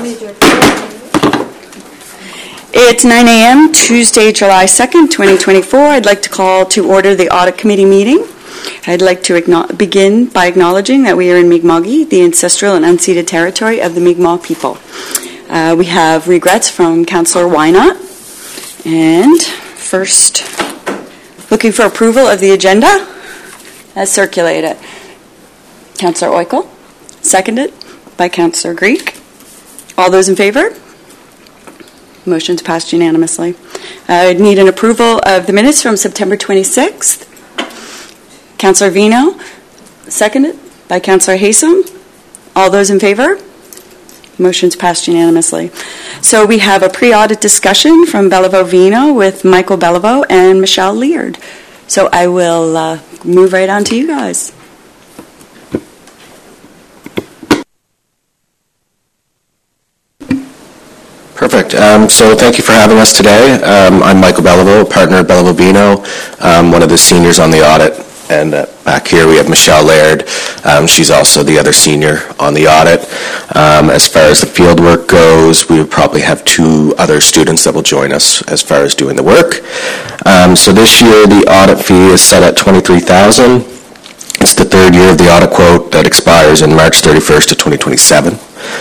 It's 9 a.m., Tuesday, July 2nd, 2024. I'd like to call to order the Audit Committee meeting. I'd like to begin by acknowledging that we are in Mi'kma'ki, the ancestral and unceded territory of the Mi'kmaq people. We have regrets from Councillor Wynot. And first, looking for approval of the agenda as circulated. Councillor Oikel, seconded by Councillor Greek. All those in favor? Motion's passed unanimously. I need an approval of the minutes from September 26th. Councillor Vino, seconded by Councillor Haysom. All those in favor? Motion's passed unanimously. So we have a pre-audit discussion from Beliveau Vino with Michael Beliveau and Michelle Leard. So I will move right on to you guys. Perfect. So thank you for having us today. I'm Michael Beliveau, a partner at Beliveau Vino, one of the seniors on the audit. And back here we have Michelle Laird. She's also the other senior on the audit. As far as the field work goes, we would probably have two other students that will join us as far as doing the work. So this year the audit fee is set at $23,000. It's the third year of the audit quote that expires in March 31st of 2027.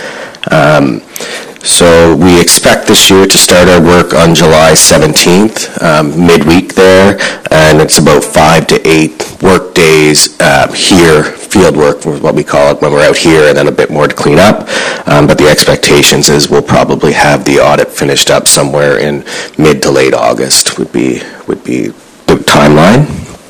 So we expect this year to start our work on July 17th, midweek there, and it's about 5 to 8 work days here, field work, what we call it, when we're out here, and then a bit more to clean up. But the expectations is we'll probably have the audit finished up somewhere in mid to late August would be the timeline.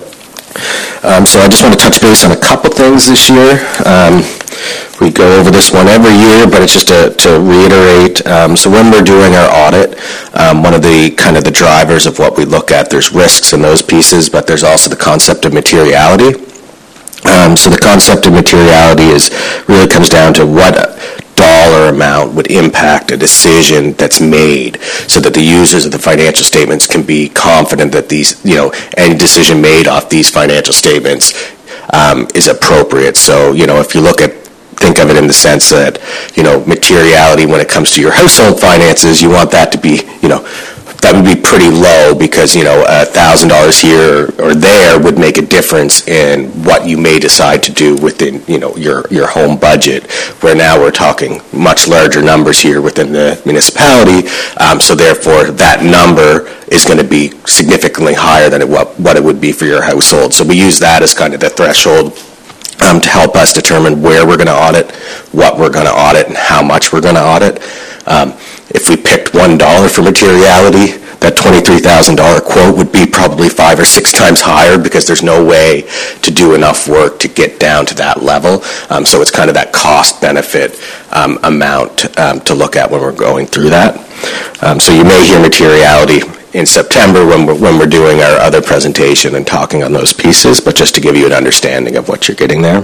So I just want to touch base on a couple things this year. We go over this one every year, but it's just to reiterate. So when we're doing our audit, one of the kind of the drivers of what we look at, there's risks in those pieces, but there's also the concept of materiality. So the concept of materiality really comes down to what dollar amount would impact a decision that's made, so that the users of the financial statements can be confident that these, any decision made off these financial statements is appropriate. So, if you think of it in the sense that, materiality when it comes to your household finances, you want that to be, that would be pretty low because, $1,000 here or there would make a difference in what you may decide to do within, your home budget, where now we're talking much larger numbers here within the municipality. So therefore, that number is going to be significantly higher than what it would be for your household. So we use that as kind of the threshold to help us determine where we're going to audit, what we're going to audit, and how much we're going to audit. If we picked $1 for materiality, that $23,000 quote would be probably 5 or 6 times higher because there's no way to do enough work to get down to that level. So it's kind of that cost-benefit amount to look at when we're going through that. So you may hear materiality in September when we're doing our other presentation and talking on those pieces, but just to give you an understanding of what you're getting there.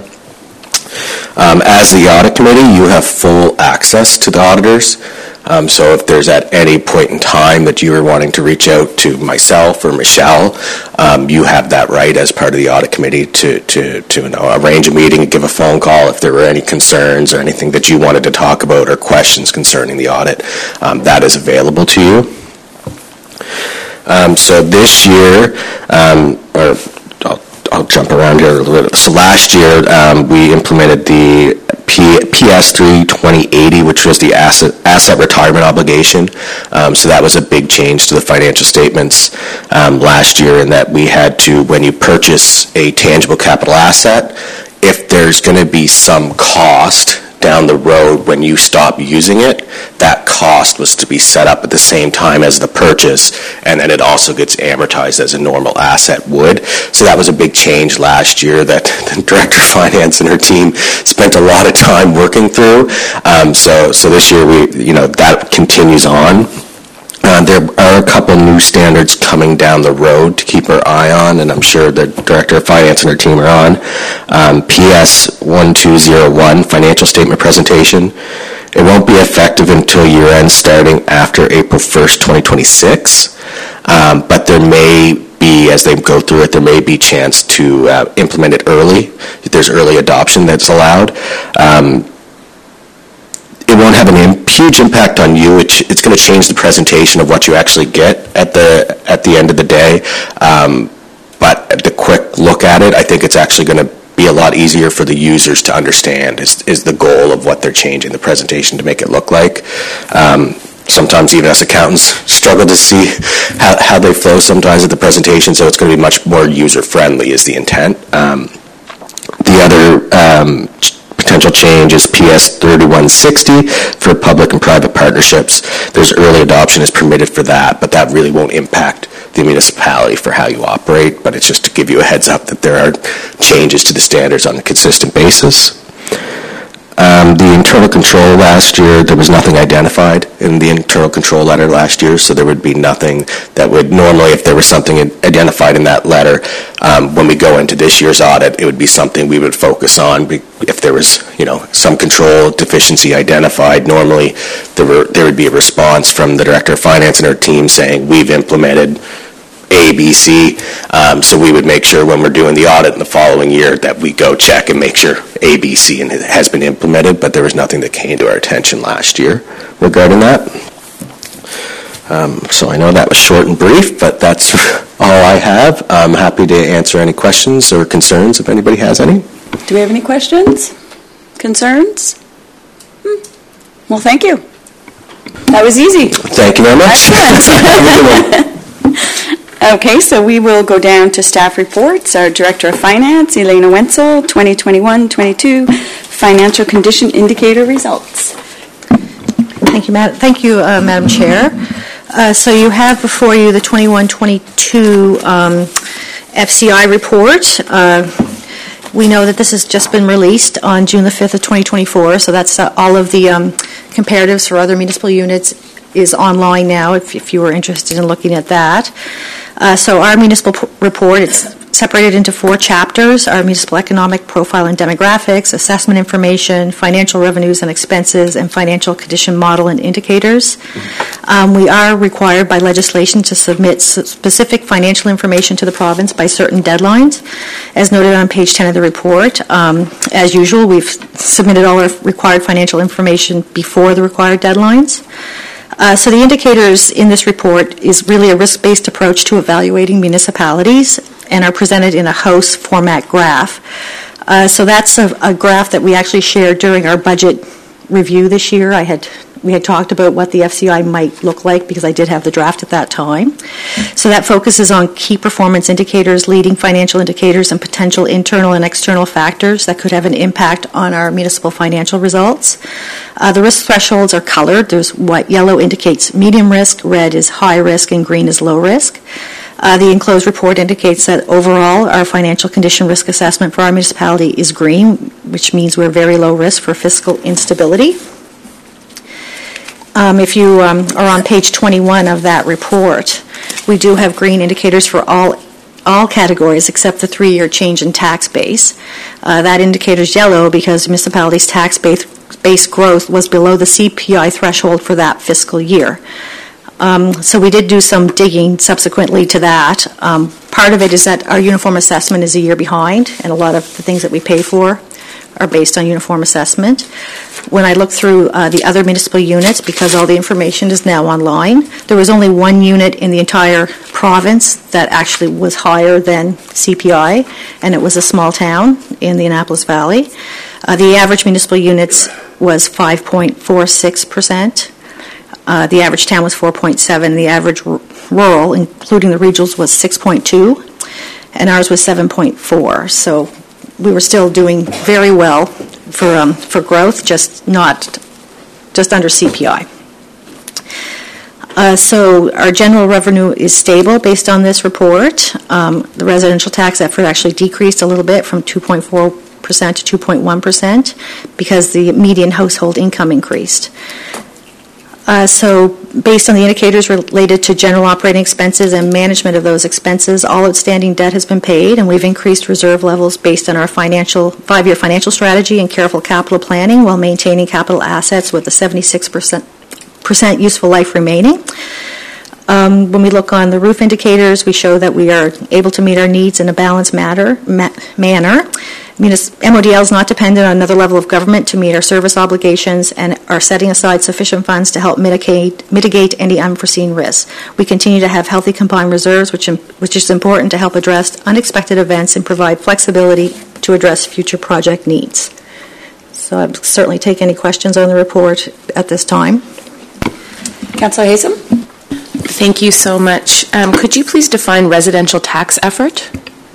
As the audit committee, you have full access to the auditors. So if there's at any point in time that you are wanting to reach out to myself or Michelle, you have that right as part of the audit committee to arrange a meeting and give a phone call if there were any concerns or anything that you wanted to talk about or questions concerning the audit. That is available to you. So this year, I'll jump around here a little bit. So last year, we implemented the PS3 2080, which was the asset retirement obligation. So that was a big change to the financial statements last year, in that we had to, when you purchase a tangible capital asset, if there's going to be some cost down the road when you stop using it, that cost was to be set up at the same time as the purchase, and then it also gets amortized as a normal asset would. So that was a big change last year that the Director of Finance and her team spent a lot of time working through. So this year that continues on. There are a couple new standards coming down the road to keep our eye on, and I'm sure the Director of Finance and her team are on. PS 1201, financial statement presentation. It won't be effective until year end, starting after April 1st, 2026. But there may be, as they go through it, there may be chance to implement it early. If there's early adoption that's allowed. It won't have an huge impact on you. It's going to change the presentation of what you actually get at the end of the day. But the quick look at it, I think it's actually going to be a lot easier for the users to understand is the goal of what they're changing the presentation to make it look like. Sometimes even us accountants struggle to see how they flow sometimes at the presentation, so it's going to be much more user-friendly is the intent. The other potential change is PS 3160 for public and private partnerships. There's early adoption is permitted for that, but that really won't impact the municipality for how you operate, but it's just to give you a heads up that there are changes to the standards on a consistent basis. The internal control last year, there was nothing identified in the internal control letter last year, so there would be nothing that would normally, if there was something identified in that letter, when we go into this year's audit, it would be something we would focus on. If there was, some control deficiency identified, normally there would be a response from the Director of Finance and her team saying, we've implemented A, B, C. So we would make sure when we're doing the audit in the following year that we go check and make sure A, B, C and it has been implemented, but there was nothing that came to our attention last year regarding that. So I know that was short and brief, but that's all I have. I'm happy to answer any questions or concerns if anybody has any. Do we have any questions? Concerns? Well, thank you. That was easy. Thank you very much. Excellent. Okay, so we will go down to staff reports. Our Director of Finance, Elena Wenzel, 2021-22 Financial Condition Indicator Results. Thank you, Madam Chair. So you have before you the 21-22 FCI report. We know that this has just been released on June the 5th of 2024, so that's all of the comparatives for other municipal units is online now if you were interested in looking at that. So our municipal report, it's separated into 4 chapters: our municipal economic profile and demographics, assessment information, financial revenues and expenses, and financial condition model and indicators. We are required by legislation to submit specific financial information to the province by certain deadlines, as noted on page 10 of the report. As usual, we've submitted all our required financial information before the required deadlines. So the indicators in this report is really a risk-based approach to evaluating municipalities and are presented in a house format graph. So that's a graph that we actually shared during our budget review this year. We had talked about what the FCI might look like because I did have the draft at that time. So that focuses on key performance indicators, leading financial indicators, and potential internal and external factors that could have an impact on our municipal financial results. The risk thresholds are colored. There's what yellow indicates medium risk, red is high risk, and green is low risk. The enclosed report indicates that overall our financial condition risk assessment for our municipality is green, which means we're very low risk for fiscal instability. If you are on page 21 of that report, we do have green indicators for all categories except the 3-year change in tax base. That indicator is yellow because municipalities' tax base growth was below the CPI threshold for that fiscal year. So we did do some digging subsequently to that. Part of it is that our uniform assessment is a year behind, and a lot of the things that we pay for are based on uniform assessment. When I looked through the other municipal units, because all the information is now online, there was only one unit in the entire province that actually was higher than CPI, and it was a small town in the Annapolis Valley. The average municipal units was 5.46%. The average town was 4.7. The average rural, including the regionals, was 6.2, and ours was 7.4. So we were still doing very well for growth, just under CPI. So our general revenue is stable based on this report. The residential tax effort actually decreased a little bit from 2.4% to 2.1% because the median household income increased. So based on the indicators related to general operating expenses and management of those expenses, all outstanding debt has been paid, and we've increased reserve levels based on our 5-year financial strategy and careful capital planning while maintaining capital assets with a 76% useful life remaining. When we look on the roof indicators, we show that we are able to meet our needs in a balanced manner. MODL is not dependent on another level of government to meet our service obligations and are setting aside sufficient funds to help mitigate any unforeseen risks. We continue to have healthy combined reserves, which is important to help address unexpected events and provide flexibility to address future project needs. So I'd certainly take any questions on the report at this time. Councillor Haysom? Thank you so much. Could you please define residential tax effort?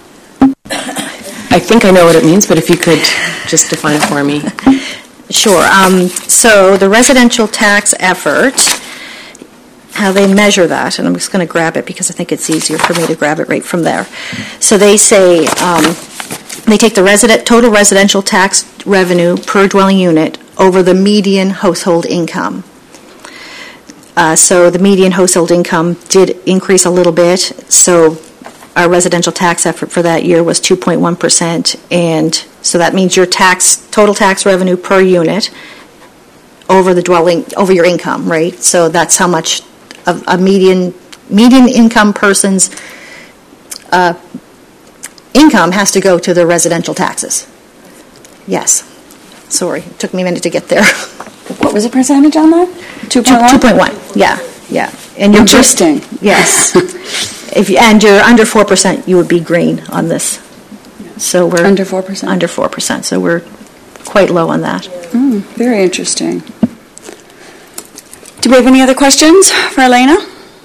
I think I know what it means, but if you could just define it for me. Sure. So the residential tax effort, how they measure that, and I'm just going to grab it because I think it's easier for me to grab it right from there. So they say they take the total residential tax revenue per dwelling unit over the median household income. So the median household income did increase a little bit, so our residential tax effort for that year was 2.1%, and so that means your total tax revenue per unit over your income, right? So that's how much of a median income person's income has to go to the residential taxes. Yes. Sorry, it took me a minute to get there. What was the percentage on that? 2.1? 2.1, yeah. And you're interesting. Yes. And you're under 4%, you would be green on this. So we're under 4%? Under 4%, so we're quite low on that. Very interesting. Do we have any other questions for Elena?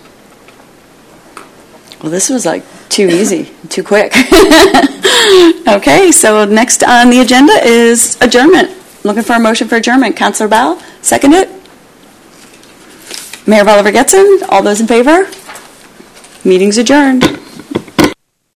Well, this was like too easy, too quick. Okay, so next on the agenda is adjournment. Looking for a motion for adjournment. Councillor Bell, second it. Mayor Oliver Getson, all those in favor? Meeting's adjourned.